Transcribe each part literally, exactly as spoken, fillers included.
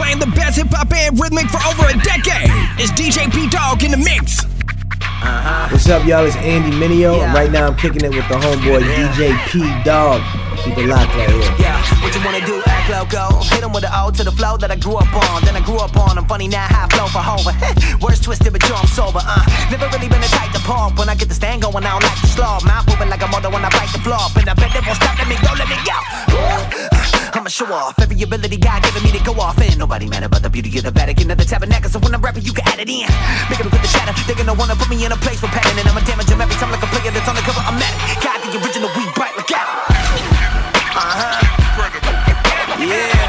playing the best hip-hop and rhythmic for over a decade. It's D J P-Dog in the mix. Uh-huh. What's up, y'all? It's Andy Mineo, yeah. And right now I'm kicking it with the homeboy yeah. D J P-Dog. Keep it locked right here. Yeah, what you wanna do? Act loco. Hit him with the O to the flow that I grew up on. Then I grew up on. I'm funny now, high flow for Hova. Words twisted, but yo, I'm sober. Uh, never really been the type to pump. When I get the stand going, I don't like to slob. Mouth moving like a motor when I bite the floor. And I bet they won't stop. Let me go, let me go. I'ma show off every ability God giving me to go off. Ain't nobody mad about the beauty of the Vatican or the tabernacle. So when I'm rapping, you can add it in. Make them put the shadow. They're gonna wanna put me in a place with pattern. And I'ma damage them every time like a player that's on the cover. I'm at it. God, the original weed bite, look out. Uh-huh. Yeah.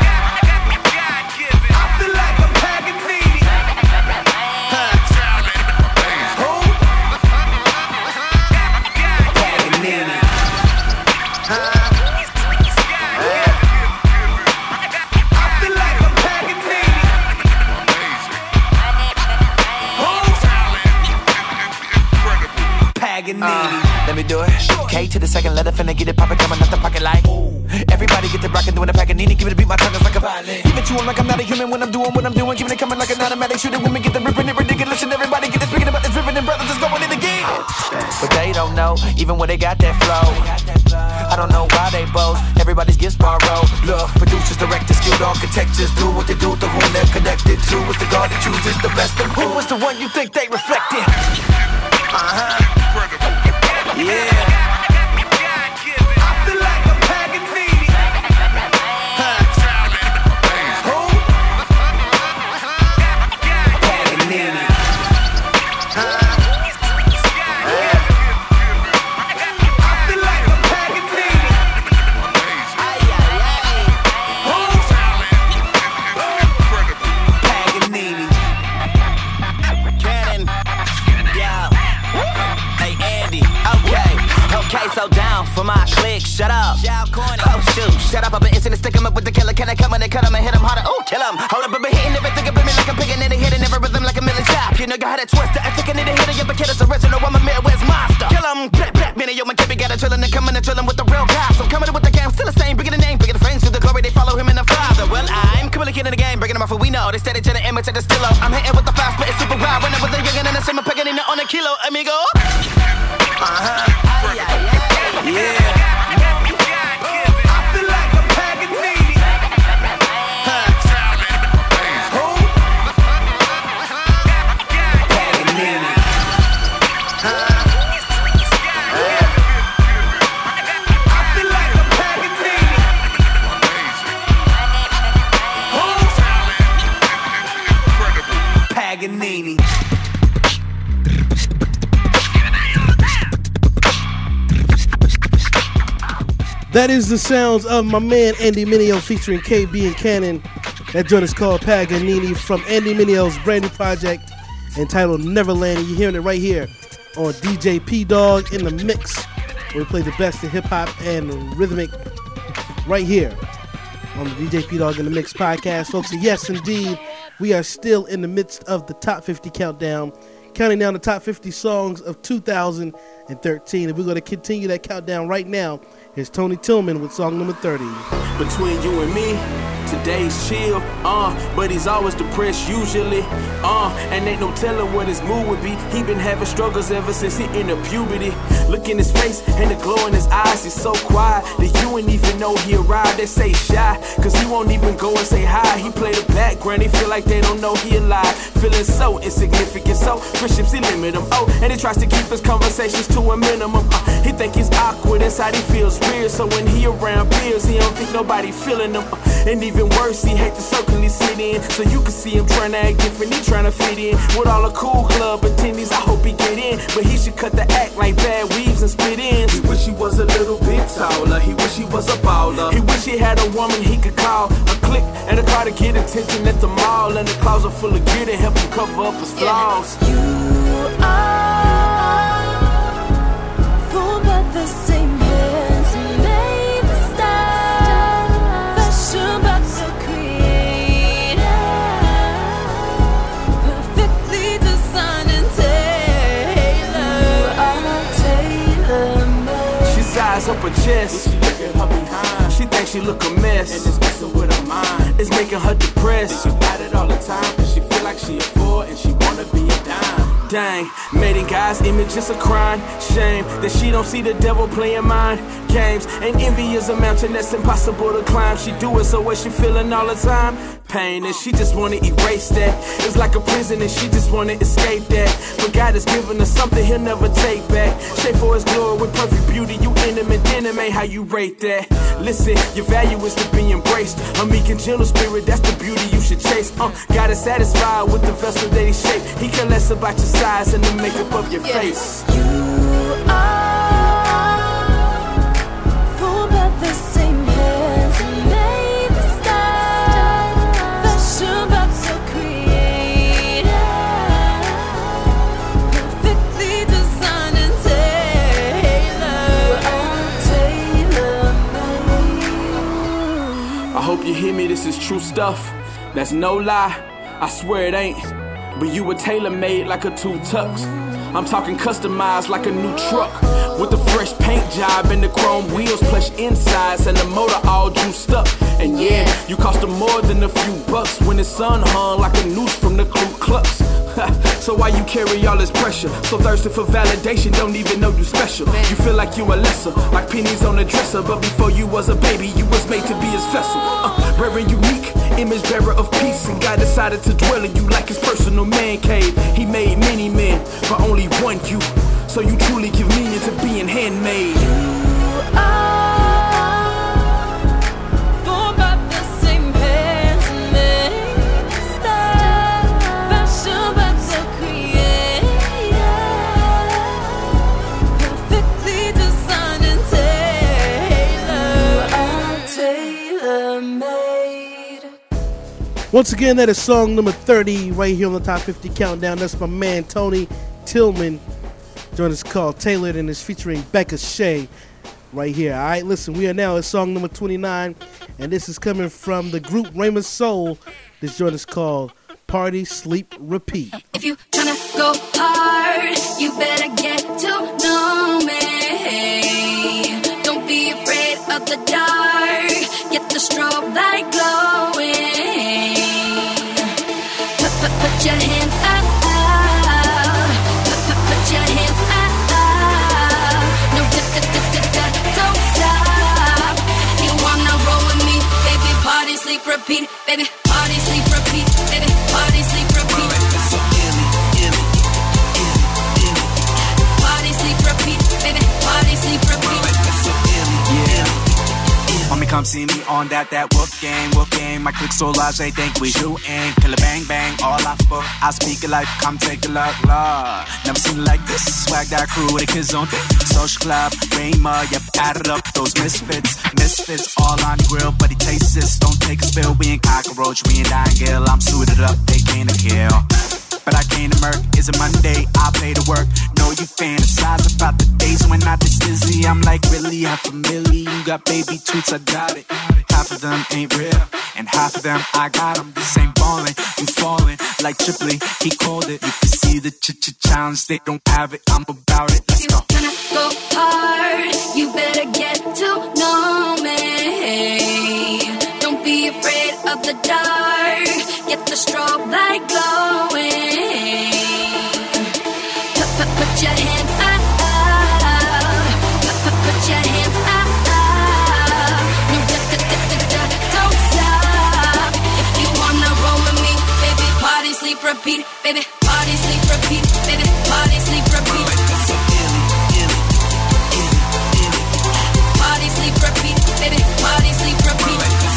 I feel like I'm Paganini. Huh. Who? Paganini. Huh? Uh, let me do it. K to the second letter, finna get it poppin', coming out the pocket like ooh. Everybody get the rockin', doing the Paganini, give it a beat, my tongue is like a violin. Give it to him like I'm not a human when I'm doing what I'm doing, keeping it coming like an automatic shooter. Women get the rippin', it ridiculous, and everybody get it speaking about this rippin' and brothers is going in again. But they don't know, even when they got that flow. I don't know why they boast. Everybody's gifts borrowed. Look, producers, directors, skilled architects just do what they do to whom they're connected to. It's the God that chooses the best of who is the one you think they reflected. Uh-huh. Yeah. I feel like I'm Paganini. Huh. Who? Paganini. Huh. Yeah. I feel like I'm Paganini. Ay, ay, ay. Who? Paganini. Cannon. Yeah. Hey, Andy. Okay, okay, so down for my clique, shut up. Oh shoot, shut up, I've been instant to stick him up with the killer. Can I come in and cut him and hit him harder? Ooh, kill him. Hold up, I've been hitting everything up in me like I'm picking in and hitting every rhythm like a million shot. You know, you had a twist, I take a need to hit it, yeah, but kid is original, I'm a Midwest monster. Kill him, black, black, meaning yo, my kid, we got a chillin' and coming and chillin' with the real guys. I'm coming with the game, still the same, bringing the name, bringing the friends to the glory, they follow him in the father. Well, I'm communicating the game, bringing them off what we know. They steady to the image of the stilo. I'm hitting with the fast, but it's super wild. When I was a youngin' and I see my picking in on a kilo, amigo. Uh-huh. Ay, ay, ay. Yeah. I feel like I'm Paganini. Huh. Who? Paganini. Huh. Yeah. I feel like I'm Paganini. Who? Paganini. That is the sounds of my man Andy Mineo featuring K B and Cannon. That joint is called Paganini from Andy Mineo's brand new project entitled Neverland. And you're hearing it right here on D J P-Dog in the Mix, where we play the best of hip-hop and rhythmic right here on the D J P-Dog in the Mix podcast. Folks, and yes, indeed, we are still in the midst of the Top fifty Countdown, counting down the top fifty songs of two thousand thirteen. And we're going to continue that countdown right now. Here's Tony Tillman with song number thirty. Between you and me, today's chill, uh, but he's always depressed usually, uh, and ain't no telling what his mood would be. He been having struggles ever since he entered puberty. Look in his face and the glow in his eyes, he's so quiet that you ain't even know he arrived. They say shy, cause he won't even go and say hi. He play the background, he feel like they don't know he alive. Feeling so insignificant, so friendships he limit him, oh, and he tries to keep his conversations to a minimum, uh, he think he's awkward inside, he feels weird, so when he around peers, he don't think nobody feeling him, uh, and even worse, he hate the circle he sit in, so you can see him trying to act different, he trying to fit in, with all the cool club attendees, I hope he get in, but he should cut the act like bad weaves and split ends. He wish he was a little bit taller, he wish he was a baller, he wish he had a woman he could call, a click and a car to get attention at the mall, and a closet full of gear to help him cover up his flaws. You are fooled by the same hands who made the style, fashion by the creator, perfectly designed and tailored. You are tailor-made. She size up her chest, she look at her behind, she thinks she look a mess, and it's messing with her mind, it's making her depressed. it all the time, cause she feel like she a four and she wanna be a dime. Dang, made in God's image, it's a crime. Shame that she don't see the devil playing mind games. And envy is a mountain that's impossible to climb. She do it, so what she feeling all the time? Pain, and she just wanna erase that. It's like a prison and she just wanna escape that. But God has given her something he'll never take back. Shape for his glory with perfect beauty. You in him and denim, ain't how you rate that. Listen, your value is to be embraced. A meek and gentle spirit, that's the beauty you should chase. Uh, God is satisfied with the vessel that he shaped. He care less about your size and the makeup of your yeah. face. You are full by the same hands and made the style. Fashion box so creative, perfectly designed and tailored. Tailor-made. I hope you hear me, this is true stuff. That's no lie, I swear it ain't. But you were tailor-made like a two tux. I'm talking customized like a new truck. With the fresh paint job and the chrome wheels, plush insides and the motor all juiced up. And yeah, you cost her more than a few bucks when the sun hung like a noose from the Ku Klux. So why you carry all this pressure? So thirsty for validation, don't even know you special. You feel like you a lesser, like pennies on a dresser. But before you was a baby, you was made to be his vessel. Uh, rare and unique, image bearer of peace. And God decided to dwell in you like his personal man cave. He made many men, but only one you. So you truly give meaning to being handmade. You are full by the same hands and made the style. Fashion box so creative, perfectly designed and tailored. Tailor-made. Once again, that is song number thirty right here on the Top fifty Countdown. That's my man Tony Tillman. Joint is called Tailored and is featuring Becca Shea right here. All right, listen, we are now at song number twenty-nine, and this is coming from the group Raymond Soul. This joint is called Party, Sleep, Repeat. If you tryna go hard, you better get to know me. Don't be afraid of the dark. Get the strobe light glowing. Put, put, put your hands up. Put, put, put your hands up. No, da, da, da, da, da, don't stop. You wanna roll with me, baby? Party, sleep, repeat, baby. Party, sleep, repeat, baby. Party, sleep, repeat. Party, sleep, repeat, baby. Party, sleep, repeat. Homie, come see me on that, that wolf gang, wolf gang. My click so large, they think we shootin'. Kill a bang, bang, all I fuck. I speak it like, come take a look, love. Never seen it like this. Swag that crew with the kids on it. Social club, Rayma, yep, added up those misfits. Misfits all on the grill, but he tastes this. Don't take a spill, we ain't cockroach, we ain't dying gill. I'm suited up, they came to kill. But I came to murk, it's a Monday, I pay to work. Know you fantasize about the days when I this dizzy. I'm like, really, half a million. You got baby tweets, I got it. Half of them ain't real, and half of them I got them. This ain't ballin', you fallin' like Tripoli, he called it. You can see the ch-ch-challenge, they don't have it, I'm about it, let's go. If you wanna go hard, you better get to know me. Don't be afraid of the dark. Get the strobe light glowing. Put, put, put your hands up. Put, put, put your hands up. No, da, da, da, da, da, don't stop. If you wanna roll with me, baby, party, sleep, repeat, baby, party, sleep, repeat, baby, party, sleep, repeat. Party, sleep, repeat, baby, party, sleep, repeat.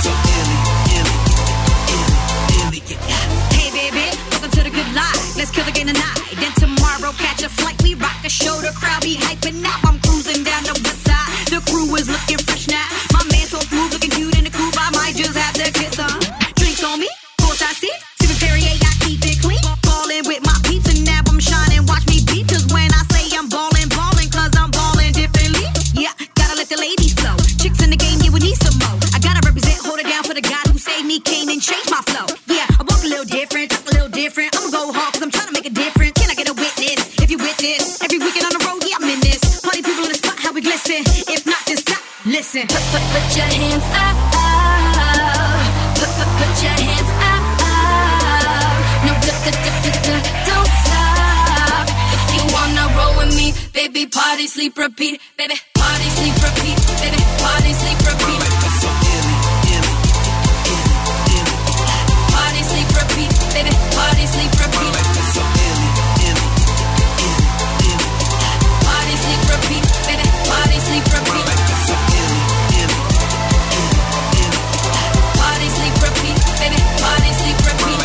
Hey baby, welcome to the good life. Let's kill the game tonight. Then tomorrow catch a flight. We rock a show, the crowd be hyping now. I'm cruising down the west side. The crew is looking fresh now. My man so smooth, looking cute in the coupe. I might just have to kiss on. Drinks on me, full shot seat. Sipping Perrier, I keep it clean. Ballin' with my peeps and now I'm shining. Watch me beat, cause when I say I'm ballin', ballin', cause I'm ballin' differently. Yeah, gotta let the ladies flow. Chicks in the game, yeah, we need some more. I gotta represent, hold it down for the God who saved me, came and changed my flow. Yeah, I walk a little different, talk a little different. I'ma go hard cause I'm trying to make a difference. Can I get a witness? If you witness, every weekend on the road, yeah, I'm in this. Party people in the spot, how we glisten. If not, then stop, listen. Put, put, put your hands up. Put, put, put your hands up. party, sleep, repeat, baby. Party, sleep, repeat, baby. Party, sleep, repeat. Party, sleep, repeat, baby. Party, sleep, repeat. Party, sleep, repeat, baby. Party, sleep, repeat. Party, sleep, repeat, baby. Party, sleep, repeat.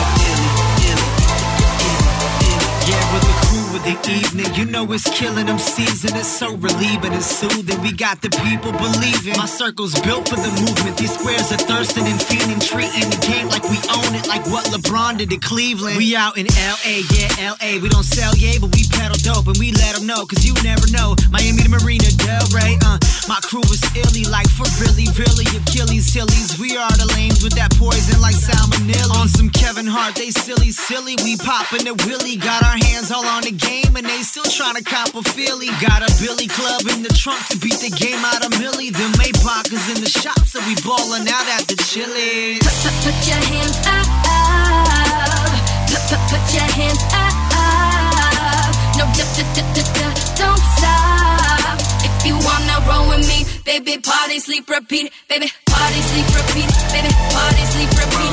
Yeah, with the crew with the evening, you know it's killing them season. It's so relieving and soothing. We got the people believing. My circle's built for the movement. These squares are thirsting and feeding, treating the game like we own it, like what LeBron did to Cleveland. We out in L A, yeah, L A. We don't sell yay, but we pedal dope and we let them know, cause you never know. Miami to Marina Del Rey, uh. My crew is illy, like for really, really Achilles, sillies. We are the lames with that poison like salmonella. On some Kevin Hart, they silly, silly. We poppin' the Willie, got our hands all on the game and they still tryna cop a Philly. Got a Billy Club in the trunk to beat the game out of Millie. The Maybach is in the shop, so we ballin' out at the Chili's. Put, put, put your hands up. Put, put, put your hands up. No, d d d d d don't stop. If you wanna roll with me, baby, party, sleep, repeat, baby, party, sleep, repeat, baby, party, sleep, repeat.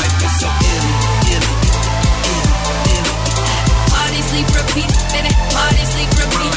Party, sleep, repeat, baby, party, sleep, repeat.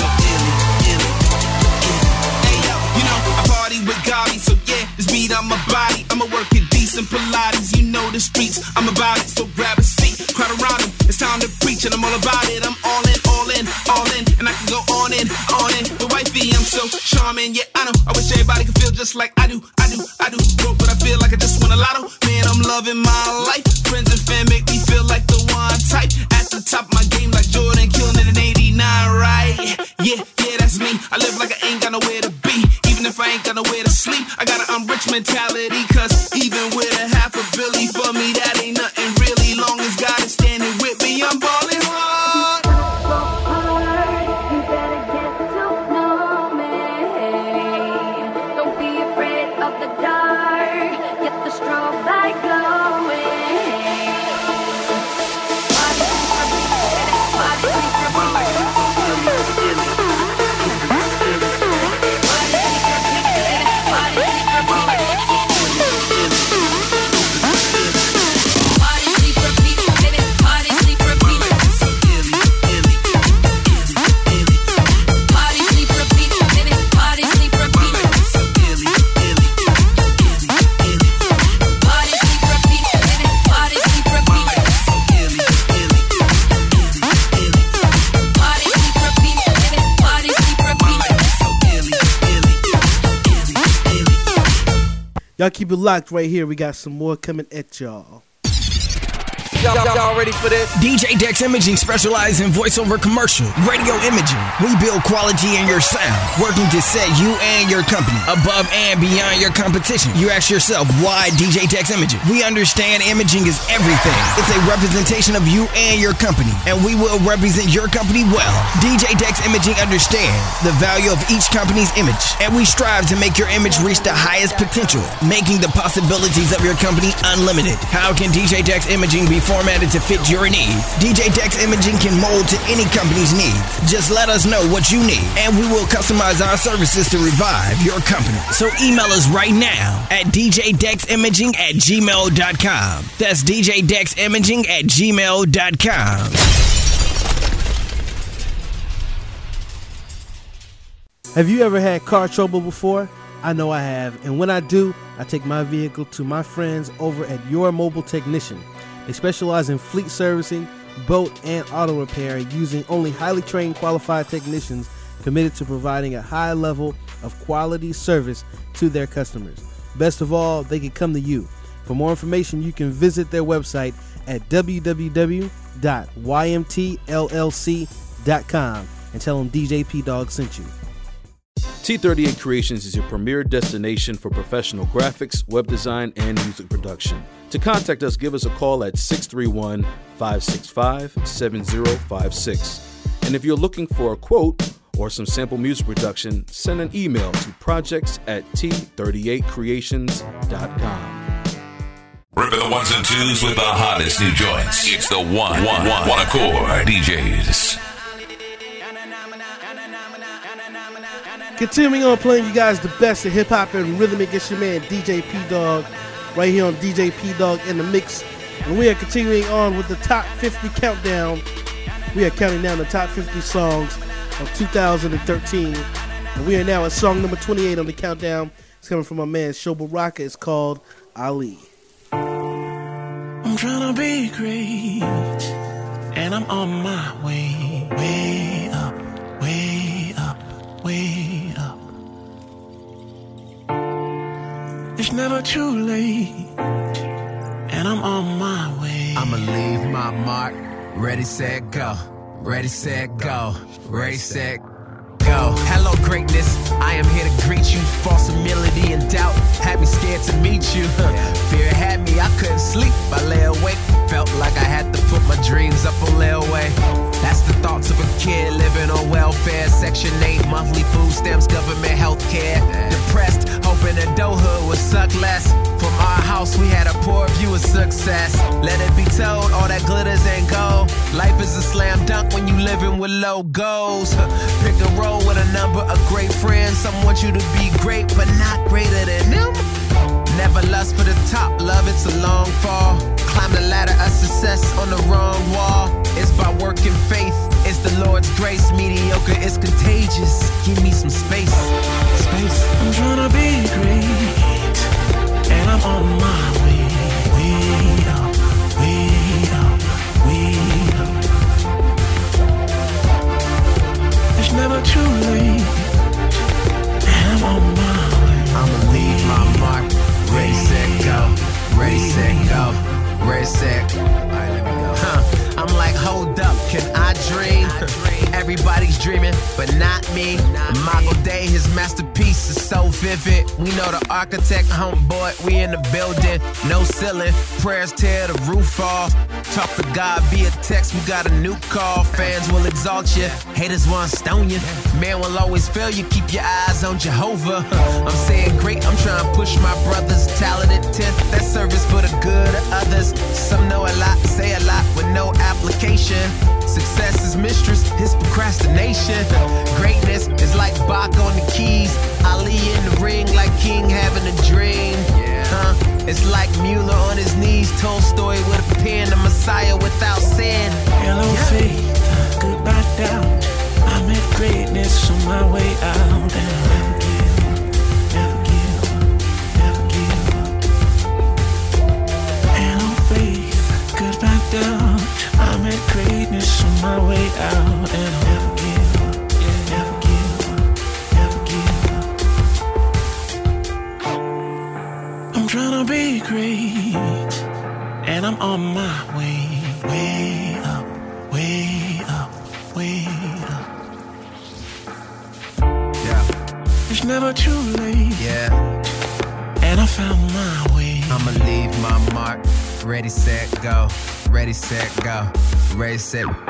Hey yo, you know I party with Gabi, so yeah, this beat on my body. I'ma work it decent Pilates, you know the streets, I'm about it, so grab a seat, crowd around him. It's time to preach and I'm all about it. I'm all in, all in, all in, and I can go on in, on in. But wifey, I'm so charming, yeah I know. I wish everybody could feel just like I do, I do, I do. Broke, but I feel like I just won a lotto. Man, I'm loving my life. Friends and fam make me feel like the one type. At the top of my game like Jordan, killing it in eighty-nine, right? Yeah, yeah, that's me. I live like I ain't got nowhere to be. Even if I ain't got nowhere to sleep, I got an I'm rich mentality. Cause even with a half a billy for me, that ain't nothing really. Long as God is standing with me, I'm ballin' hard. You better get to know me. Don't be afraid of the dark. Get the strobe light going. Party, sleep, repeat, baby. Party, sleep, repeat, party, sleep, repeat, baby. Party, sleep, repeat. Party, sleep, repeat, baby. Party, sleep, repeat. Party, sleep, repeat, baby. Party, sleep, repeat. Y'all keep it locked right here. We got some more coming at y'all. Y'all, y'all ready for this? D J Dex Imaging specializes in voiceover commercial, radio imaging. We build quality in your sound, working to set you and your company above and beyond your competition. You ask yourself, why D J Dex Imaging? We understand imaging is everything. It's a representation of you and your company, and we will represent your company well. D J Dex Imaging understands the value of each company's image, and we strive to make your image reach the highest potential, making the possibilities of your company unlimited. How can D J Dex Imaging be formatted to fit your needs? D J Dex Imaging can mold to any company's needs. Just let us know what you need, and we will customize our services to revive your company. So email us right now at d j dex imaging at gmail dot com. That's d j dex imaging at gmail dot com. Have you ever had car trouble before? I know I have, and when I do, I take my vehicle to my friends over at Your Mobile Technician. They specialize in fleet servicing, boat, and auto repair, using only highly trained, qualified technicians committed to providing a high level of quality service to their customers. Best of all, they can come to you. For more information, you can visit their website at w w w dot y m t l l c dot com and tell them D J P Dog sent you. T thirty-eight Creations is your premier destination for professional graphics, web design, and music production. To contact us, give us a call at six three one, five six five, seven zero five six. And if you're looking for a quote or some sample music production, send an email to projects at t thirty-eight creations dot com. Ripping the ones and twos with the hottest new joints. It's the one, one, one, one accord D Js. Continuing on playing you guys the best of hip hop and rhythmic, it's your man D J P Dog, right here on D J P Dog in the Mix. And we are continuing on with the top fifty countdown. We are counting down the top fifty songs of two thousand thirteen. And we are now at song number twenty-eight on the countdown. It's coming from my man Sho Baraka. It's called Ali. I'm trying to be great, and I'm on my way, way up, way up, way up. It's never too late, and I'm on my way. I'ma leave my mark, ready, set, go. Ready, set, go. Ready, set, go. Hello, greatness. I am here to greet you. False humility and doubt had me scared to meet you. Fear had me, I couldn't sleep. I lay awake. Felt like I had to put my dreams up on layaway. That's the thoughts of a kid living on welfare. Section eight, monthly food stamps, government health care. Depressed, hoping adulthood would suck less. From our house, we had a poor view of success. Let it be told, all that glitters ain't gold. Life is a slam dunk when you living with low goals. Pick a role with a number of great friends. Some want you to be great, but not greater than them. Never lust for the top, love, it's a long fall. Climb the ladder of success on the wrong wall. It's by working faith, it's the Lord's grace. Mediocre is contagious, give me some space. Space. I'm trying to be great, and I'm on my way, way up, way up, way up. It's never too late, and I'm on my way. I'ma leave my mark, ready, set, go. Ready, set, go. Ready, set, alright, let me go. Huh. I'm like, hold up, can I dream? Everybody's dreaming, but not me. Imago Dei, his masterpiece is so vivid. We know the architect, homeboy, we in the building. No ceiling, prayers tear the roof off. Talk to God via text, we got a new call. Fans will exalt you, haters want stone you. Man will always fail you, keep your eyes on Jehovah. I'm saying great, I'm trying to push my brother's talented tenth. That service for the good of others. Some know a lot, say a lot with no application. Success is mistress, his procrastination. Greatness is like Bach on the keys. Ali in the ring like King having a dream. Huh? It's like Mueller on his knees. Tolstoy with a pen, the Messiah without sin. Hello, yeah. Faith, goodbye doubt. I met greatness on my way out, and I'll never give, never give, never give. Hello, faith, goodbye doubt. I met greatness on my way out, and I'll never give, yeah, never give, never give. I'm trying to be great, and I'm on my way, way up, way up, way up. Yeah. It's never too late, yeah, and I found my way. I'ma leave my mark, ready, set, go. Ready, set, go. Ready, set, go.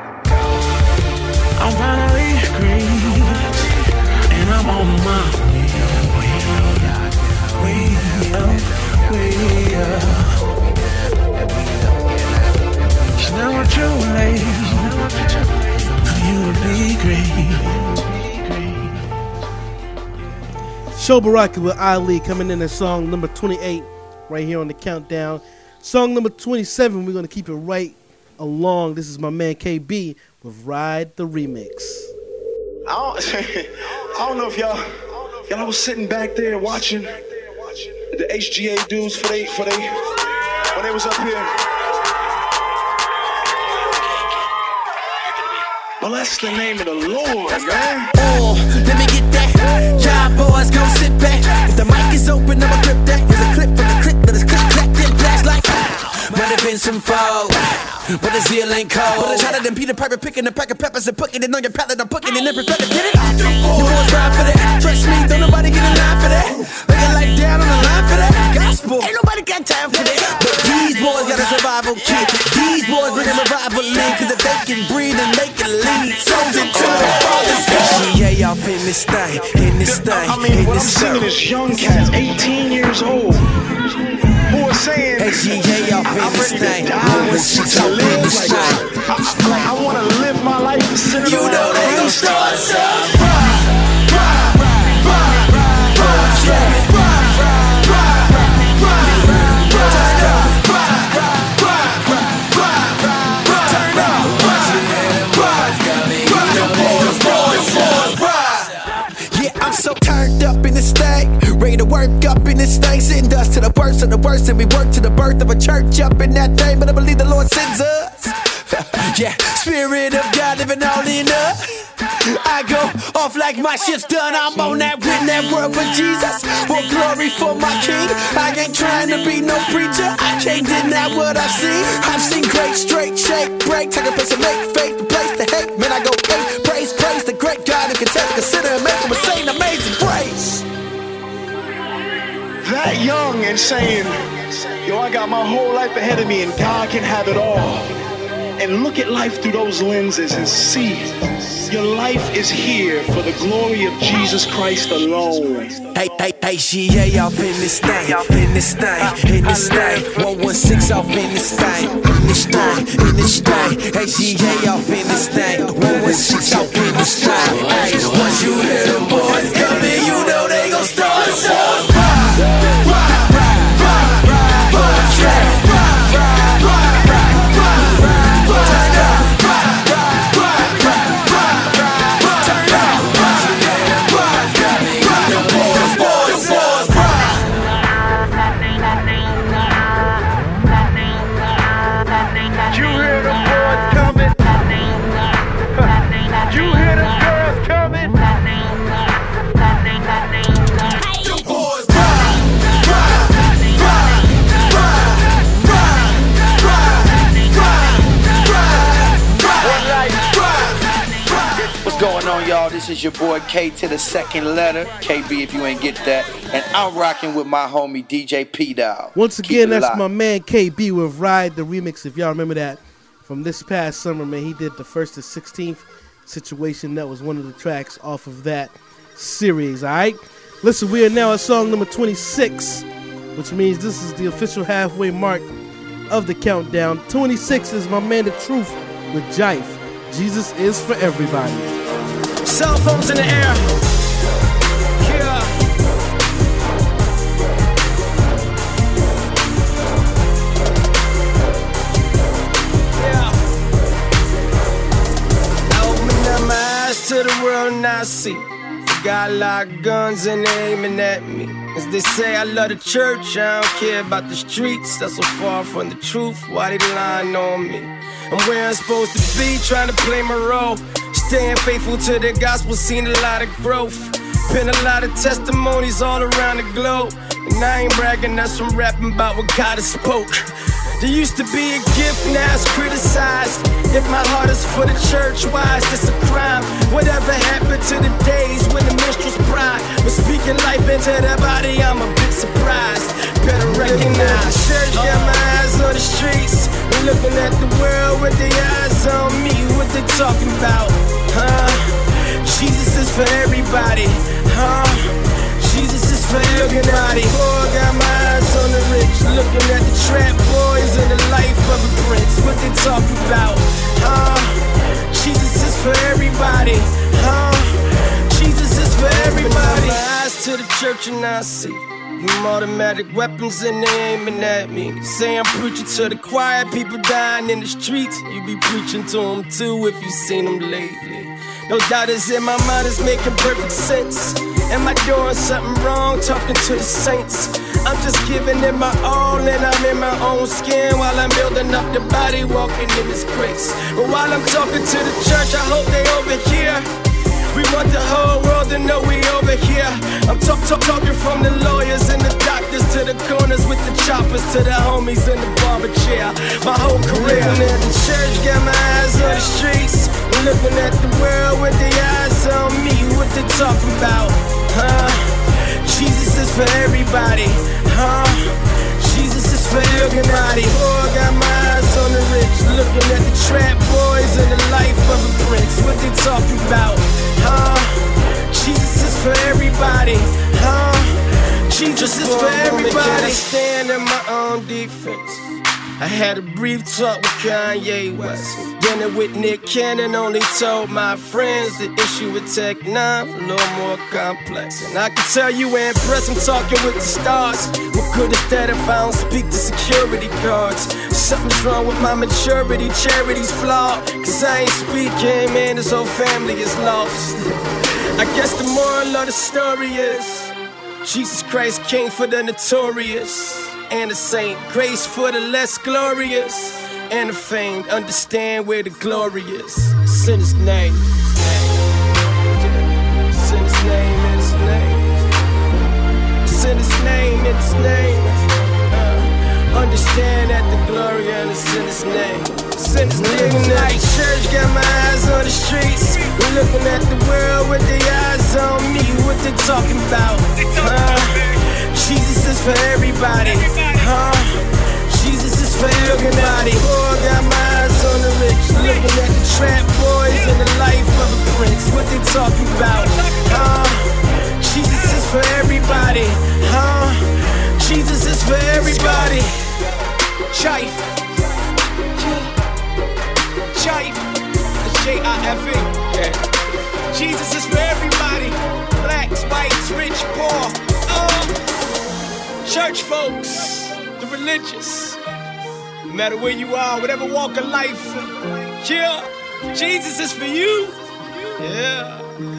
I'm finally great, and I'm on my way, way up, way up, way up. It's never too late for you to be great. Sho Baraka with Ali coming in at song number twenty-eight right here on the countdown. Song number twenty-seven, we're going to keep it right along. This is my man K B with Ride the Remix. I don't, I don't know if y'all, y'all was sitting back there watching the H G A dudes for they, for they, when they was up here. Bless the name of the Lord, man. Oh, let me get that. Y'all boys gon' sit back. If the mic is open, I'ma grip that. Here's a clip from the clip that is click, clack, then blast like. Might have been some foul, but the zeal ain't cold. But I shot at them Peter Piper picking a pack of peppers and putting it on your palate. I'm putting it in prepare to get it. You boys ride for that. Trust me, don't nobody get in line for that. Lay your life down on the line for that. Gospel, ain't nobody got time for that. But these boys got a survival kit. These boys bring a revival in. Cause if they can breathe and they can lead souls into the Father's house. Yeah, y'all in this thing, in this thing. I mean, what I'm singing is young cats, eighteen years old, who are saying, H G A, y'all in this thing. to live like, I, like I want to live my life centered you know they gon' start some. Ride, ride, verse and we work to the birth of a church up in that thing, but I believe the Lord sends us. Yeah, Spirit of God living all in us. I go off like my shit's done. I'm on that win that world for Jesus. More glory for my King. I ain't trying to be no preacher. I can't deny what I've seen. I've seen great, straight, shake, break, take a place and make faith, the place to hate. Man, I go hate, praise, praise the great God who can take, consider and make him a saint, amazing grace. That young and saying, yo, I got my whole life ahead of me and God can have it all. And look at life through those lenses and see your life is here for the glory of Jesus Christ alone. Hey, hey, hey, she, yeah, off in this thing, in this thing, in this thing. one one six off in this thing, in this thing, in this thing. Hey, she, yeah, off in this thing, one one six off in this thing. Hey, once you hear the boys coming, you know they gon' start us up. Rock, rock, rock, rock, rock, rock, rock, rock, rock. Going on, y'all? This is your boy K to the second letter, K B if you ain't get that, and I'm rocking with my homie D J P Dog. Once again, that's locked. My man K B with Ride the Remix. If y'all remember that from this past summer, man, he did the first to sixteenth Situation. That was one of the tracks off of that series. All right, listen, we are now at song number twenty-six, which means this is the official halfway mark of the countdown. twenty-six is my man The Truth with Jive. Jesus is for everybody. Cell phones in the air. Yeah. Yeah. I open up my eyes to the world and I see got a lot of guns and they aiming at me. As they say, I love the church, I don't care about the streets. That's so far from the truth, why they lying on me? I'm where I'm supposed to be, trying to play my role. Staying faithful to the gospel, seen a lot of growth. Been a lot of testimonies all around the globe. And I ain't bragging, that's from rapping about what God has spoke. There used to be a gift, now it's criticized. If my heart is for the church, why is this a crime? Whatever happened to the days when the minstrel's pride was speaking life into their body, I'm a bit surprised. Better recognize, church got my eyes on the streets. We're looking at the world with their eyes on me. What they talking about, huh? Jesus is for everybody, huh? Jesus is for everybody. Poor got my eyes on the rich, looking at the trap boys and the life of a prince. What they talking about, huh? Jesus is for everybody, huh? Jesus is for everybody. My eyes to the church and I see them automatic weapons and they aiming at me. Say I'm preaching to the choir, people dying in the streets. You be preaching to them too if you seen them lately. No doubt it's in my mind, it's making perfect sense. Am I doing something wrong, talking to the saints? I'm just giving it my all and I'm in my own skin while I'm building up the body, walking in His grace. But while I'm talking to the church, I hope they over here. We want the whole world to know we over here. I'm talk, talk, talking from the lawyers and the doctors to the corners with the choppers to the homies in the barber chair. My whole career looking at the church, got my eyes on the streets. We're looking at the world with the eyes on me. What they talking about, huh? Jesus is for everybody, huh? Jesus is for everybody. Oh, got my eyes on the rich, looking at the trap boys and the life of a prince. What they talking about, huh? Jesus is for everybody, huh? Jesus is for everybody. I stand in my own defense. I had a brief talk with Kanye West. Dinner with Nick Cannon, only told my friends the issue with Tech Nine a little more complex. And I can tell you ain't impressed, I'm talking with the stars. What good is that if I don't speak to security guards? Something's wrong with my maturity, charity's flawed. Cause I ain't speaking, man, this whole family is lost. I guess the moral of the story is Jesus Christ came for the notorious. and a saint. Grace for the less glorious and the famed. Understand where the glory is. It's in his name. It's in his name, in his name. It's in his name, in his name. Uh, understand that the glory and it's in his name. It's in his name. Like church, got my eyes on the streets. We're looking at the world with their eyes on me. What they talking about? Huh? Jesus is for everybody. Huh? Jesus is for everybody. Poor, got my eyes on the rich. Looking at the trap boys and the life of a prince. What they talking about? Huh? Jesus is for everybody. Huh? Jesus is for everybody. Chife. Chife. J I F E. Yeah. Jesus is for everybody. Blacks, whites, rich, poor. Uh, church folks, the religious. No matter where you are, whatever walk of life. Yeah. Jesus is for you. Yeah.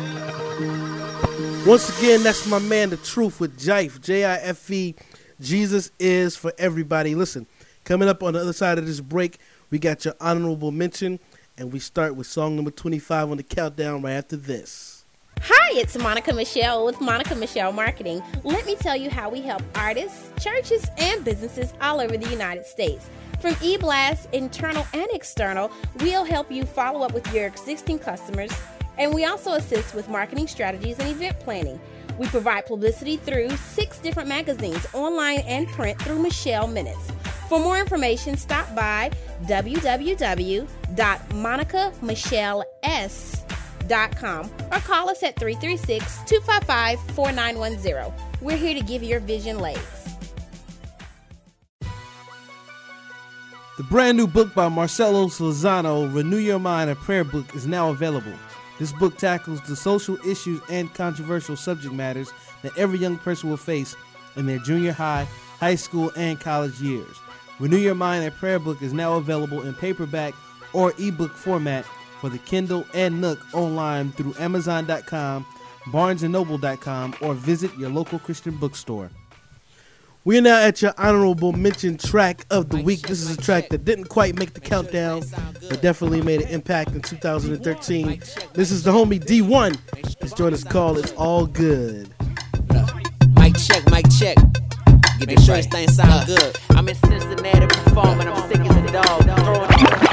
Once again, that's my man, The Truth, with Jife, J I F E. Jesus is for everybody. Listen, coming up on the other side of this break, we got your honorable mention, and we start with song number twenty-five on the countdown right after this. Hi, it's Monica Michelle with Monica Michelle Marketing. Let me tell you how we help artists, churches, and businesses all over the United States. From eBlast, internal and external, we'll help you follow up with your existing customers, and we also assist with marketing strategies and event planning. We provide publicity through six different magazines, online and print, through Michelle Minutes. For more information, stop by w w w dot monica michelle s dot com or call us at three three six, two five five, four nine one zero. We're here to give your vision legs. The brand new book by Marcelo Lozano, Renew Your Mind, a Prayer Book, is now available. This book tackles the social issues and controversial subject matters that every young person will face in their junior high, high school, and college years. Renew Your Mind, a Prayer Book is now available in paperback or ebook format for the Kindle and Nook online through amazon dot com, barnes and noble dot com, or visit your local Christian bookstore. We're now at your honorable mention track of the week. This is a track that didn't quite make the countdown, but definitely made an impact in two thousand thirteen. This is the homie D one. His joint is called It's All Good. Mic check, mic check. Get this sure this thing sound good. I'm in Cincinnati performing, I'm sick as a dog. Throwing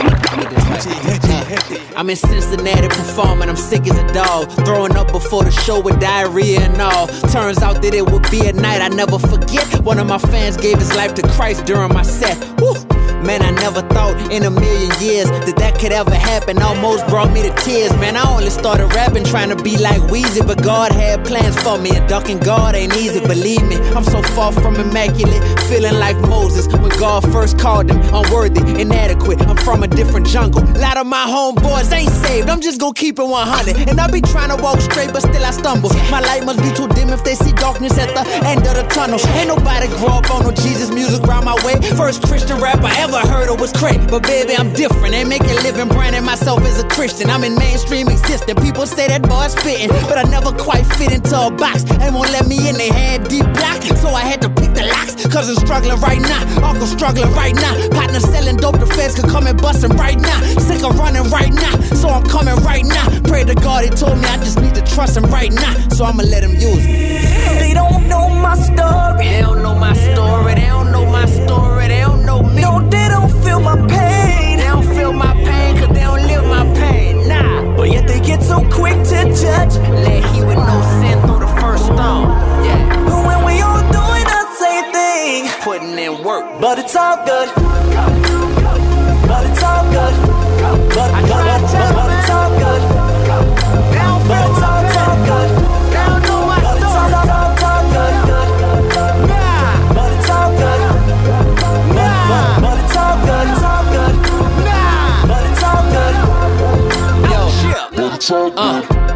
I'm in Cincinnati performing, I'm sick as a dog. Throwing up before the show with diarrhea and all. Turns out that it would be a night I never forget. One of my fans gave his life to Christ during my set. Woo! Man, I never thought in a million years that that could ever happen. Almost brought me to tears. Man, I only started rapping trying to be like Weezy, but God had plans for me, and ducking God ain't easy, believe me. I'm so far from immaculate, feeling like Moses when God first called him unworthy, inadequate. I'm from a different jungle. A lot of my homeboys ain't saved. I'm just gonna keep it one hundred. And I be trying to walk straight, but still I stumble. My light must be too dim if they see darkness at the end of the tunnel. Ain't nobody grow up on no Jesus music round my way. First Christian rapper ever heard it was crack, but baby, I'm different. Ain't make a living branding myself as a Christian. I'm in mainstream existing. People say that boy's fitting, but I never quite fit into a box. They won't let me in, they had deep block, so I had to pick the locks. Cause I'm struggling right now, uncle struggling right now. Partner selling dope, the feds could come and bustin' right now. Sick of running right now, so I'm coming right now. Pray to God, he told me I just need to trust him right now, so I'ma let him use me. They don't know my story. They don't know my story. They don't know my story. They don't know me. No, they don't feel my pain. They don't feel my pain, cause they don't live my pain. Nah. But yet they get so quick to judge me. Let he with no sin through the first stone. Yeah. But when we all doing the same thing, putting in work. But it's all good. But it's all good. But, but, but, but, but it's all good. But it's all, it's all good. But it's all, all, all, all good. But it's all good. But, but, but it's all good. It's all good. But it's all good. Yo, uh,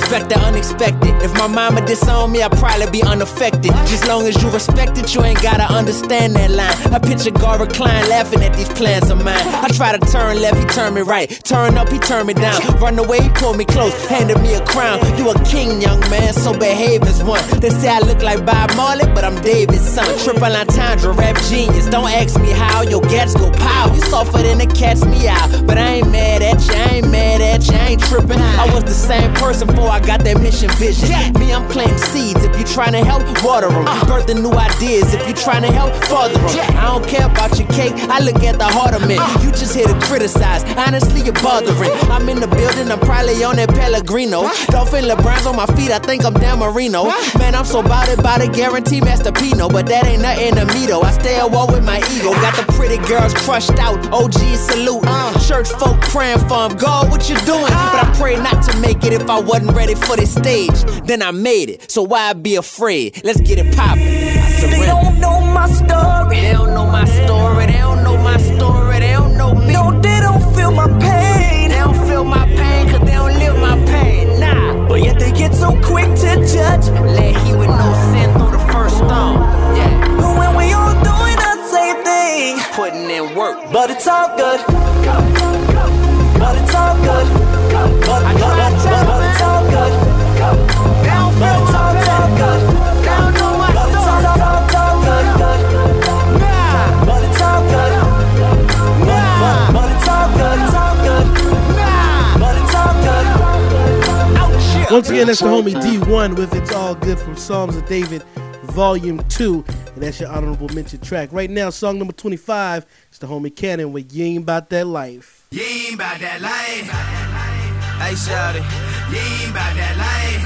expect the unexpected. If my mama disowned me, I'd probably be unaffected. As long as you respect it, you ain't gotta understand that line. I picture God recline laughing at these plans of mine. I try to turn left, he turn me right. Turn up, he turn me down. Run away, he pull me close, handed me a crown. You a king, young man, so behave as one. They say I look like Bob Marley, but I'm David's son. Triple entendre, rap genius. Don't ask me how, your gats go pow. You softer than the cat's meow. But I ain't mad at you, I ain't mad at you, I ain't tripping. I was the same person before I got that mission vision. Me, I'm planting seeds. If you tryna help, water them. Birthing new ideas. If you tryna help, father them. I don't care about your cake, I look at the heart of it. You just here to criticize, honestly you're bothering. I'm in the building, I'm probably on that Pellegrino. Dolphin LeBron's on my feet, I think I'm Dan Marino. Man, I'm so bout it, bout it, guarantee Master Pino. But that ain't nothing to me though, I stay a wall with my ego. Got the pretty girls crushed out, O G salute. Church folk praying for him, God, what you doing? But I pray not to make it if I wasn't ready for this stage. Then I made it, so why be afraid? Let's get it poppin'. They don't know my story. They don't know my story. They don't know my story. They don't know me. No, they don't feel my pain. They don't feel my pain, cause they don't live my pain. Nah. But yet they get so quick to judge me. Let he with no sin through the first stone. Yeah. But when we all doing the same thing, putting in work. But it's all good. But it's all good. But, but, but, but, but it's all good. But it's all, it's all good. Down know my But it's all, all, all, all good, good. Nah. But it's all good. Nah. But, but it's all good, it's all good. Nah. But it's all good. Ouch. Once again, that's the homie D one with It's All Good from Psalms of David, Volume two. And that's your honorable mention track. Right now, song number twenty-five, it's the homie Cannon with You Ain't About That Life. You ain't about that life. Hey, shawty. You ain't about that life.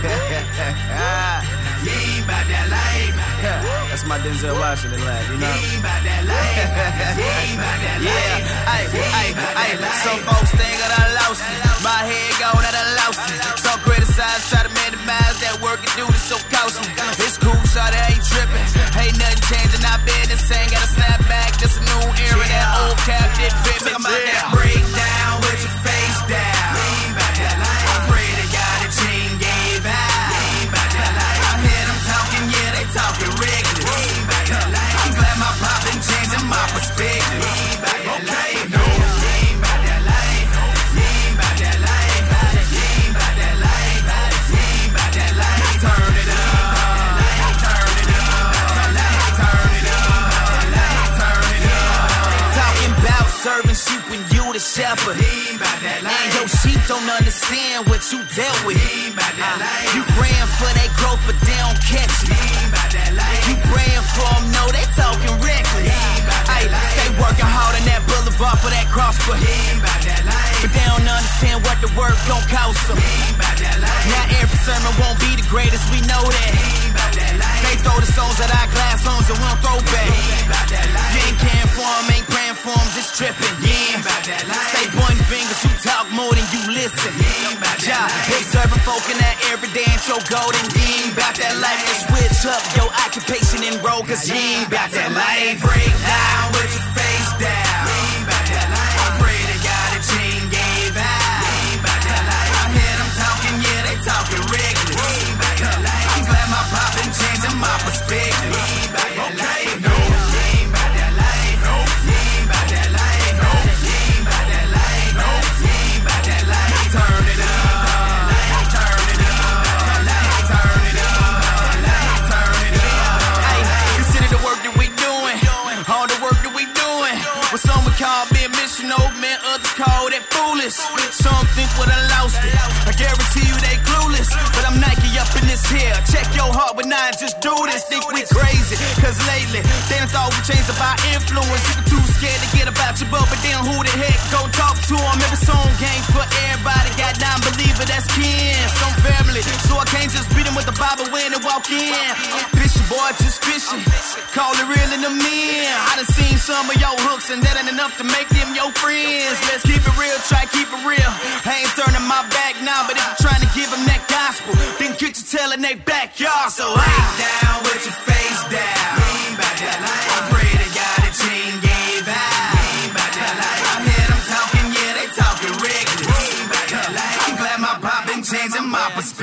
You ain't about that life. That's my Denzel Washington laugh, you know? You ain't about that life. You ain't about that life. Yeah, ay, ay, ay. Some folks think that I lost it. My head gone, that I lost it. Some criticize, try to minimize that work and do this so costly. It's cool, shawty, ain't tripping. Ain't nothing changing, I been the same. Gotta snap back, this a new era. That old cap didn't fit me. Talking about that breakdown with your face down. You ain't about that life. I pray to God that you ain't gave out. You ain't about that life. I hear them talking, yeah, they talking reckless. You ain't about that life. I'm glad my pop been changing my perspective. You ain't about that life. No, you ain't about that life. You ain't about that life. You ain't about that life. You ain't about that life. Turn it up. Turn it up. Turn it up. Turn it up. Talking about serving sheep when you the shepherd. He ain't about that life. And your sheep don't understand what you dealt with. He ain't about that life. You praying for their growth, but they don't catch it. He ain't about that life. You praying for them, no, they talking reckless. Ay, they working hard on that boulevard for that cross, but He ain't about that life. but they don't understand what the work gon' cost them. He ain't about that life. Now every sermon won't be the greatest, we know that. He ain't about that life. They throw the songs at our glass songs and won't throw back. He ain't about that life. You ain't caring for them, ain't praying for them, just tripping. He ain't about that life. Stay pointing fingers, you talk more than you listen. He ain't about that Yeah, life. they serving folk in that every day ain't your golden. You ain't about that life, let's switch up your occupation and roll, cause you ain't about that life. Break down with your face down. You ain't about that life. I pray to God that you ain't gave out. You ain't about that life. I hear them talking, yeah, they talking reckless. You ain't about that life. I'm glad my pop been changing my perspective. You ain't about that life. No, you ain't about that life. No, you ain't about that life. No, you ain't about that life. No, you ain't about that life. Turn it up. Turn it up. Turn it up. Turn it up. Ay, consider the work that we doing, all the work that we doing. What some would call being mission, old man, others call that foolish. Some think what I lost it. I guarantee you they clueless, but I'm Nike up in this here. Check your heart when I just do this. Think we crazy, cause lately they done thought we changed about influence. You were too scared to get about your butt, but then who the heck go talk to them? Every song game for everybody. Got non-believer, that's kin. Some family, so I can't just beat them with the Bible when they walk in. Fishing boy, just fishing. Call it real in the men. I done seen some of your hooks, and that ain't enough to make them your friends. Let's keep it real, try keep it real. I ain't turning my back now, but if you're trying to give them that gospel, then get your tail in their backyard. So Break down with your face down. You ain't about that life. I pray to God that you ain't gave out. You ain't about that life. I hear them talking, yeah, they talking reckless. You ain't about that life. I'm glad my pop been changing my perspective.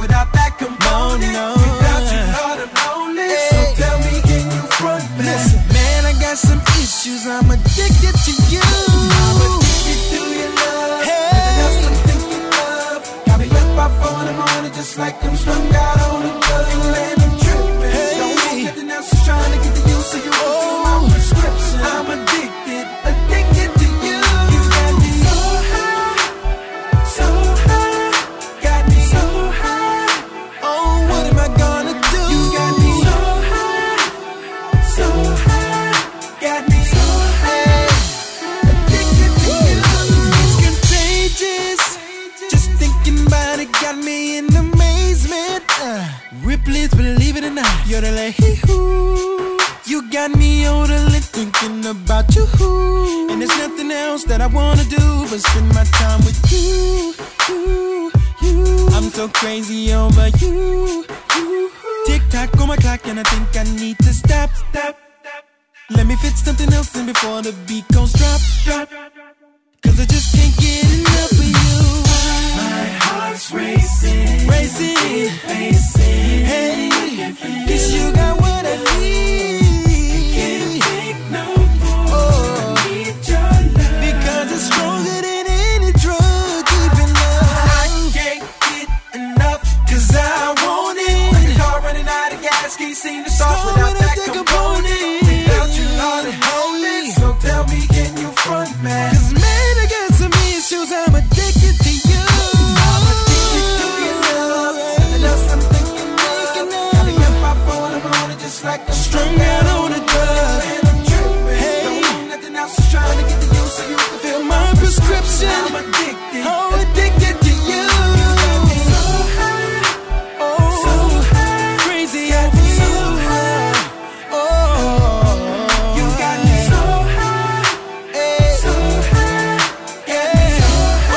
without that component. Without you, Lord, I'm lonely. So tell me, can you front me? Listen, man, I got some issues. I'm addicted to you. I'm addicted to your love. Hey, that's something you love. Got me up by four in the morning, just like I'm strung out on a drug. Man, I'm tripping. Hey. Don't want nothing else, just trying to get to you so you can fill my prescription. I'm addicted, addicted to you. You got me so high, so high. Got me so high. Oh, what am I gonna do? You got me so high, so high. Got me so high, addicted to you. It's contagious. Just thinking about it got me in amazement. Uh, Ripley's Believe It or Not. You're the hoo. You got me yodeling, thinking about you. And there's nothing else that I wanna do but spend my time with you. You, you. I'm so crazy over you. you. Tick tock on my clock, and I think I need to stop. Stop. Let me fit something else in before the beat goes drop. Drop. Cause I just can't get enough of you. My heart's racing, racing, racing. Hey, cause you got what I need. Can't take no more. Oh, I need your love. Because it's stronger than any drug, even love. I can't get enough, cause I want it. Like a car running out of gas, can't seem to start without that component. Without you, Lord, holy. So tell me, can you front man? Cause man, I got some issues, I'm addicted to you. I'm addicted to your love. And that's something you're making up. Gotta get my phone, I'm on it just like I'm strung out on a drug. And I'm tripping. Hey, don't want nothing else, just trying to get to you so you can fill my prescription. I'm addicted, oh, addicted to you. You got me so high, oh, so high, crazy over you. So high, oh, you got me so high, hey, so high, got me so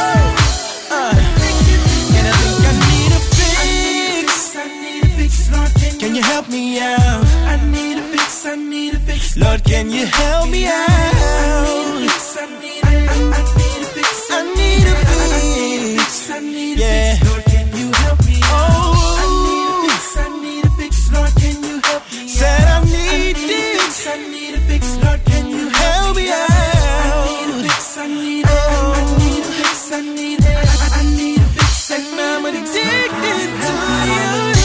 high. Uh, and I think I need a fix. I need a fix, Lord, can, can you help me out? I need a fix, I need a fix. Lord, can you help me out? I need a fix, I need a, I, I need a fix, I need a fix, I need a yeah. fix. Lord, can you help me out? Oh, I need a fix, I need a fix. Lord, can you help me out? Said I need this, I need a fix. Lord, can you help me out? I need a fix, I need a, I need a fix, I need a, I, I need a fix, and I'm addicted to you.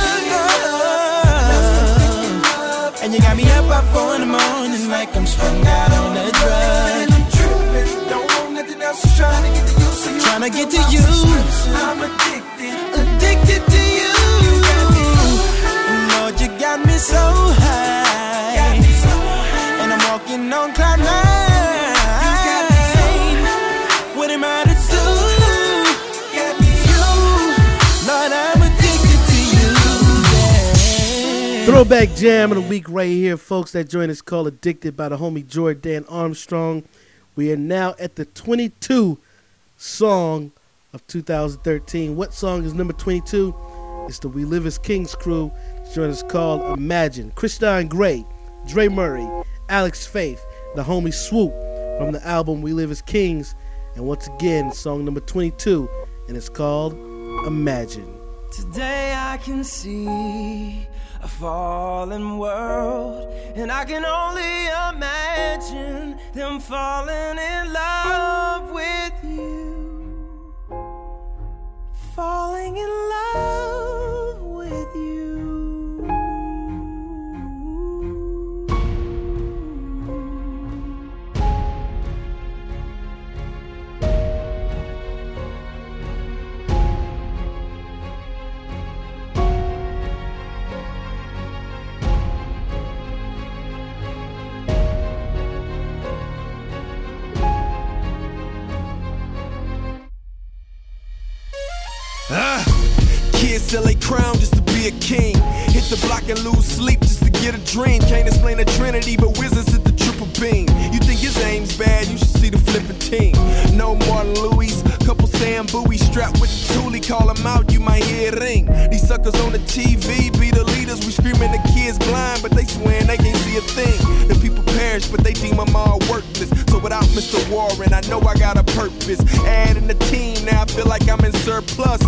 And you got me up by four in the morning like I'm strung out on a drug. I'm tripping, don't want nothing else, just trying to get to you. So you trying to get to you. I'm addicted, addicted to you. You got me so high. Lord, you got me so high. Got me so high. And I'm walking on cloud nine. You got me so high. What am I to do? Got me you. Lord, I'm addicted to you. Yeah. Throwback jam of the week right here, folks. That joint is called Addicted by the homie Jordan Armstrong. We are now at the twenty-two song of two thousand thirteen. What song is number twenty-two? It's the We Live as Kings crew. This joint is called Imagine. Christian Grey, Dre Murray, Alex Faith, the homie Swoop from the album We Live as Kings. And once again, song number twenty-two, and it's called Imagine. Today I can see a fallen world, and I can only imagine them falling in love with you, falling in love with you. Ah, kids sell a crown just to be a king. Hit the block and lose sleep just to get a dream. Can't explain the Trinity, but wizards hit the triple beam. You think his aim's bad, you should see the flipping team. No Martin Louis, couple Sam Bowie strapped with the toolie. Call him out, you might hear it ring. These suckers on the T V be the leaders. We screaming the kids blind, but they swearing they can't see a thing. The people perish, but they deem them all worthless. So without Mister Warren, I know I got a purpose. Adding the team, now I feel like I'm in surplus. We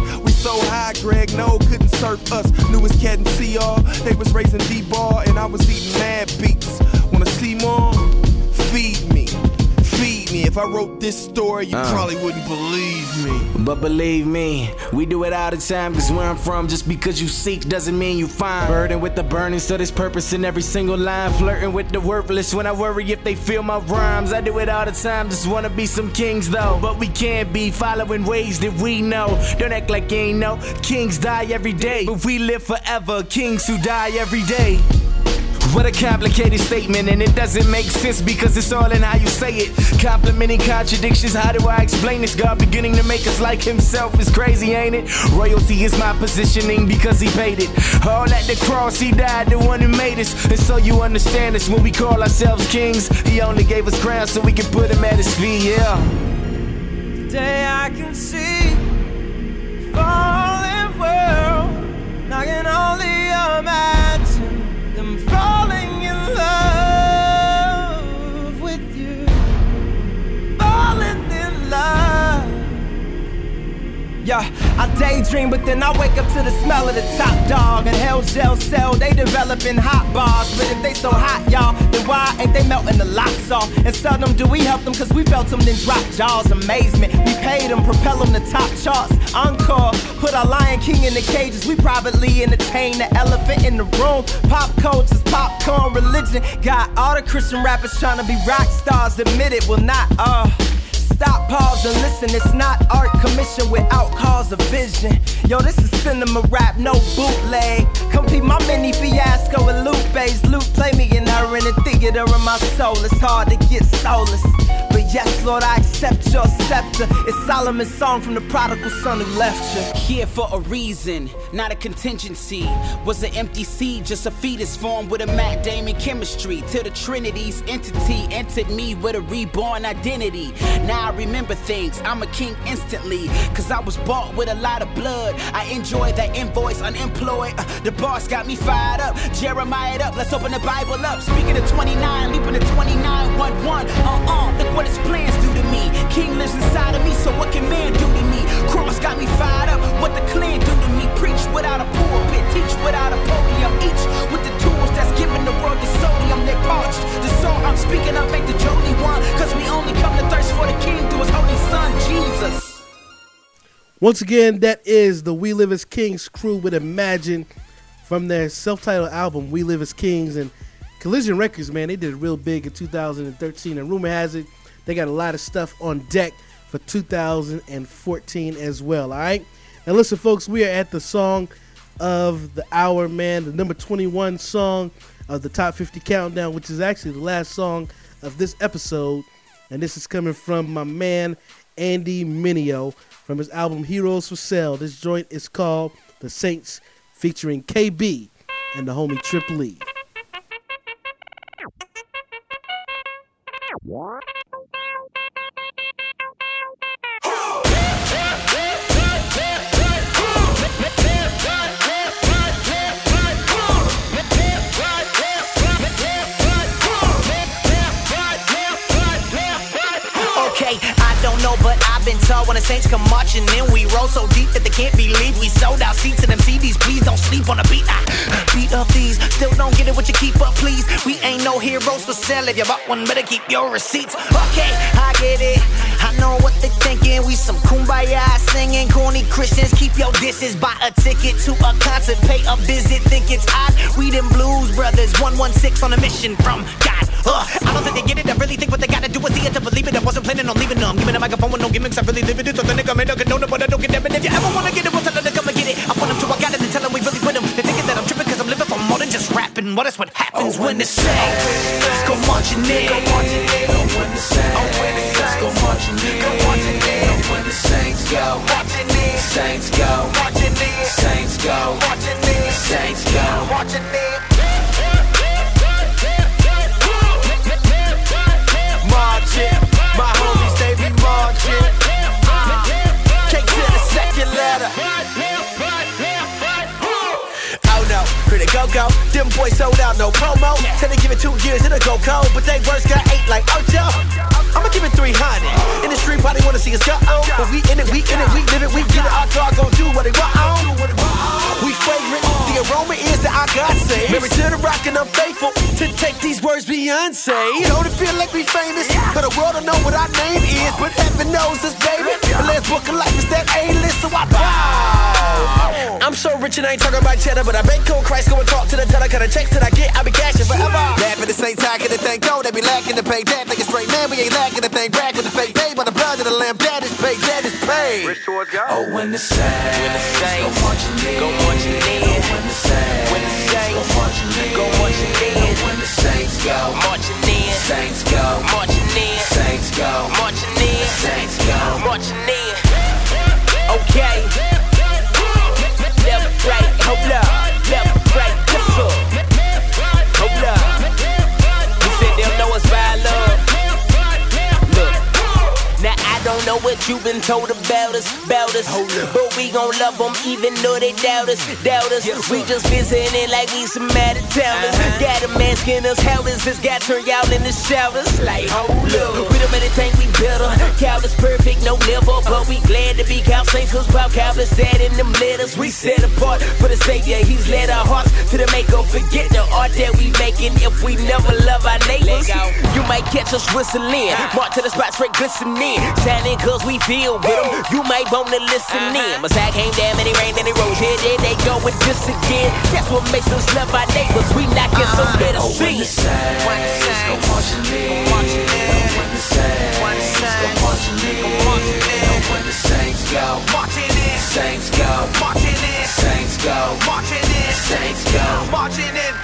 so high, Greg no couldn't surf us. Newest cat and C R, they was raising D-ball and I was eating mad beats. Wanna see more? Feed me, feed me. If I wrote this story, you uh. probably wouldn't believe me. But believe me, we do it all the time, cause where I'm from, just because you seek doesn't mean you find. Burden with the burning, so there's purpose in every single line. Flirting with the worthless when I worry if they feel my rhymes. I do it all the time, just wanna be some kings though. But we can't be following ways that we know. Don't act like you ain't know. Kings die every day, but we live forever. Kings who die every day. What a complicated statement, and it doesn't make sense because it's all in how you say it. Complimenting contradictions, how do I explain this? God beginning to make us like himself is crazy, ain't it? Royalty is my positioning because he paid it. All at the cross, he died, the one who made us. And so you understand us when we call ourselves kings. He only gave us crowns so we can put him at his feet, yeah. Today I can see the fallen world knocking on the mountain. I'm falling in love with you. Falling in love. Yeah, I daydream, but then I wake up to the smell of the top dog. And Hell's Gel Cell, they developing hot bars. But if they so hot, y'all, then why ain't they melting the locks off? And seldom do we help them, cause we felt them, then drop jaws. Amazement, we paid them, propel them to top charts. Encore, put our Lion King in the cages. We privately entertain the elephant in the room. Pop culture's popcorn religion. Got all the Christian rappers trying to be rock stars. Admit it, will not, uh stop, pause, and listen. It's not art commission without cause of vision. Yo, this is cinema rap, no bootleg. Come peep my mini fiasco with Lupe's. Luke play me and her in the theater of my soul. It's hard to get soulless, but yes, Lord, I accept your scepter. It's Solomon's song from the prodigal son who left you. Here for a reason, not a contingency. Was an empty seed, just a fetus formed with a Matt Damon chemistry. Till the Trinity's entity entered me with a reborn identity. Now I remember things, I'm a king instantly, cause I was bought with a lot of blood. I enjoy that invoice, unemployed. uh, The boss got me fired up, Jeremiah up. Let's open the Bible up. Speaking of twenty-nine, leaping to twenty-nine, one one. Uh-uh, look what his plans do to me. King lives inside of me, so what can man do to me? Cross got me fired up, what the clan do to me? Preach without a pulpit, teach without a podium. Each with the tools that's giving the world the sodium. They're parched, the song I'm speaking of ain't the Jody one. Cause we only come to thirst for the king through his holy son, Jesus. Once again, that is the We Live as Kings crew with Imagine from their self-titled album, We Live as Kings. And Collision Records, man, they did it real big in two thousand thirteen. And rumor has it, they got a lot of stuff on deck for two thousand fourteen as well, all right? Now listen, folks, we are at the song of the hour, man, the number twenty-one song of the Top fifty Countdown, which is actually the last song of this episode. And this is coming from my man, Andy Mineo, from his album Heroes for Sale. This joint is called The Saints, featuring K B and the homie Triple E. What? Okay, I don't know, but I've been told when the Saints come marching in, we roll so deep that they can't believe we sold out seats to them C Ds. Please don't sleep on the beat. I beat up these, still don't get it, what you keep up, please. We ain't no heroes for sale. If you bought one, better keep your receipts. Okay, I get it. I know what they thinking. We some kumbaya singing, corny Christians. Keep your disses, buy a ticket to a concert, pay a visit. Think it's odd. We them blues brothers, one one six on a mission from God. Uh, I don't think they get it. I really think what they gotta do is see it to believe it. I wasn't planning on leaving them. Give me the microphone with no gimmicks. I really live it. It's authentic. I made a good note, but I don't get them. And if you ever wanna get it, we'll tell them to come and get it. I want them to, I got it, and tell them we really with them. They're thinking that I'm tripping because I'm living for more than just rapping. What is what happens oh, when the Saints go marching in? Go marching in. Oh, when the Saints go marching in. Go marching in. Oh, when the Saints go marching in. Saints go marching in. Saints go marching in. Saints go marching in. Marching, my homies, they be marching. Cake to the second letter. Oh no, pretty go-go. Them boys sold out, no promo. Said they give it two years, it'll go cold. But they words got eight like Ocho. I'ma give it three hundred. In the street, probably wanna see us go on. But we in it, we in it, we live it, we get it. Our dog gon' do what they want. and I'm faithful to take these words Beyonce. Don't it feel like we famous? But the world don't know what our name is, but heaven knows us, baby. The last book of life is that A-list, so I bow. I'm so rich and I ain't talking about cheddar, but I bet cold Christ go and talk to the teller. Cause the checks that I get, I be cashing forever. Laugh at the same time, can the thing go? They be lacking to pay that. Think it's straight, man, we ain't lacking the thing. Brag with the fake paid by the blood of the lamb. That is paid, that is paid. Oh, when the saints, when the saints go marching in, go marching in. When the saints, when the saints go marching in, go marching in. When the saints go marching in, saints go marching in, saints go marching in, saints go marching in. Okay, left, right, hold up, left, right, left up, hold up. He said they'll know us by love. Look. Now I don't know what you've been told about us, about us, but we gon' love them even though they doubt us, doubt us. We just visiting like we some out of towners. Got them asking us how does this guy turn y'all in the showers? Like hold up, we don't really think we better. Cow is perfect, no never, but we glad to be cow saints. Cause Bob Calvin said in them letters we set apart for the Savior. He's led our hearts to the maker. Forget the art that we making if we never love our neighbors. You might catch us whistling, march to the spot straight glistening. Shining cause we feel with them. You might wanna listen in. Messiah came down and he rained and he rose. Here there they go with this again. That's what makes us love our neighbors. We not get some better oh, see. When the saints go marching in, when the saints go marching in, when the saints go marching in, saints go marching in, saints go marching in, saints go marching in.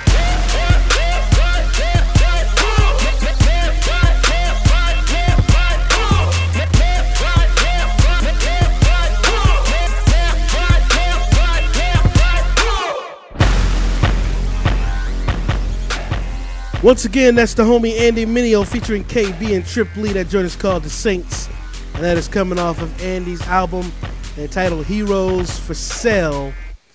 Once again, that's the homie Andy Mineo featuring K B and Trip Lee. That joint is called The Saints, and that is coming off of Andy's album entitled Heroes for Sale.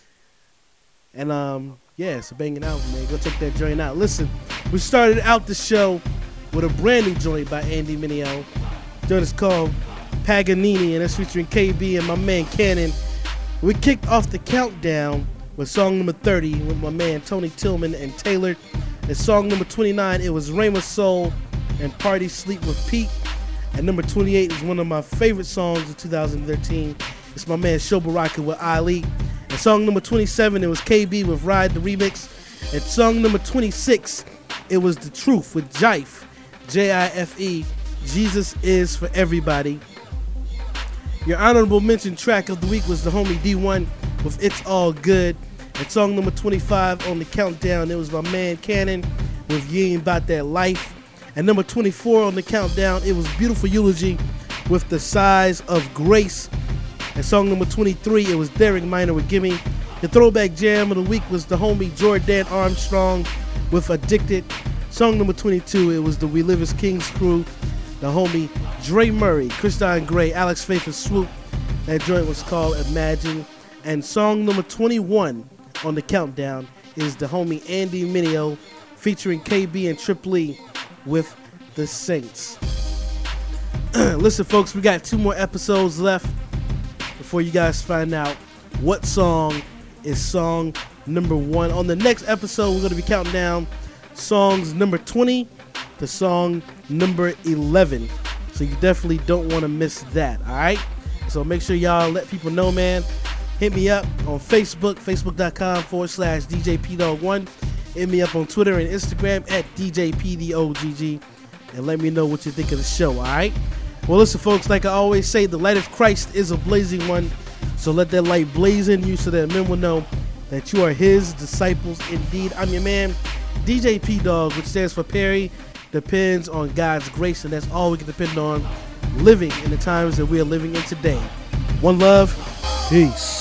And um, yeah, it's a banging album, man. Go check that joint out. Listen, we started out the show with a brand new joint by Andy Mineo. The joint is called Paganini, and it's featuring K B and my man Cannon. We kicked off the countdown with song number thirty with my man Tony Tillman and Taylor. And song number twenty-nine, it was Rhema Soul and Party Sleep with Pete. And number twenty-eight is one of my favorite songs of two thousand thirteen. It's my man Shobaraka with Ali. And song number twenty-seven, it was K B with Ride the Remix. And song number twenty-six, it was The Truth with Jife, J I F E, Jesus Is For Everybody. Your honorable mention track of the week was the homie D one with It's All Good. And song number twenty-five on the countdown, it was my man Cannon with You Ain't About That Life. And number twenty-four on the countdown, it was Beautiful Eulogy with The Size of Grace. And song number twenty-three, it was Derek Minor with Gimme. The throwback jam of the week was the homie Jordan Armstrong with Addicted. Song number twenty-two, it was the We Live As Kings crew, the homie Dre Murray, Kriston Gray, Alex Faith and Swoop. That joint was called Imagine. And song number twenty-one on the countdown is the homie Andy Mineo featuring K B and Trip Lee with The Saints. Listen, folks, we got two more episodes left before you guys find out what song is song number one. On the next episode, we're going to be counting down songs number twenty to song number eleven. So you definitely don't want to miss that, all right? So make sure y'all let people know, man. Hit me up on Facebook, facebook.com forward slash DJPDog1. Hit me up on Twitter and Instagram at DJPDOGG. And let me know what you think of the show, all right? Well, listen, folks, like I always say, the light of Christ is a blazing one. So let that light blaze in you so that men will know that you are his disciples indeed. I'm your man, D J P Dog, which stands for Perry Depends on God's Grace. And that's all we can depend on living in the times that we are living in today. One love. Peace.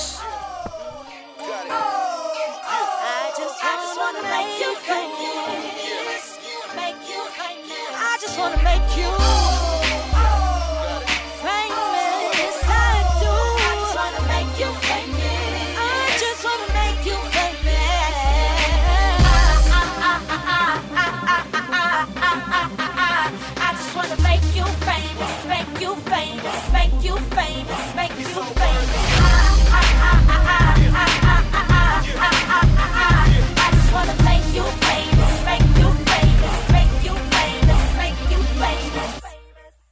Make you